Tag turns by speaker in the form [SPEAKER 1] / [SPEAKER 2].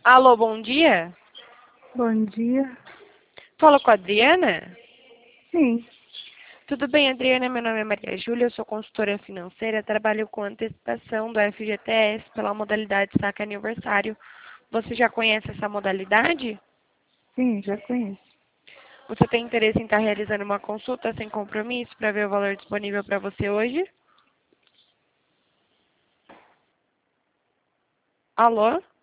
[SPEAKER 1] Alô, bom dia.
[SPEAKER 2] Bom dia.
[SPEAKER 1] Fala com a Adriana?
[SPEAKER 2] Sim,
[SPEAKER 1] Tudo bem, Adriana? Meu nome é Maria Júlia, eu sou consultora financeira, trabalho com antecipação do FGTS pela modalidade saque aniversário. Você já conhece essa modalidade?
[SPEAKER 2] sim, já conheço.
[SPEAKER 1] Você tem interesse em estar realizando uma consulta sem compromisso para ver o valor disponível para você hoje? Alô?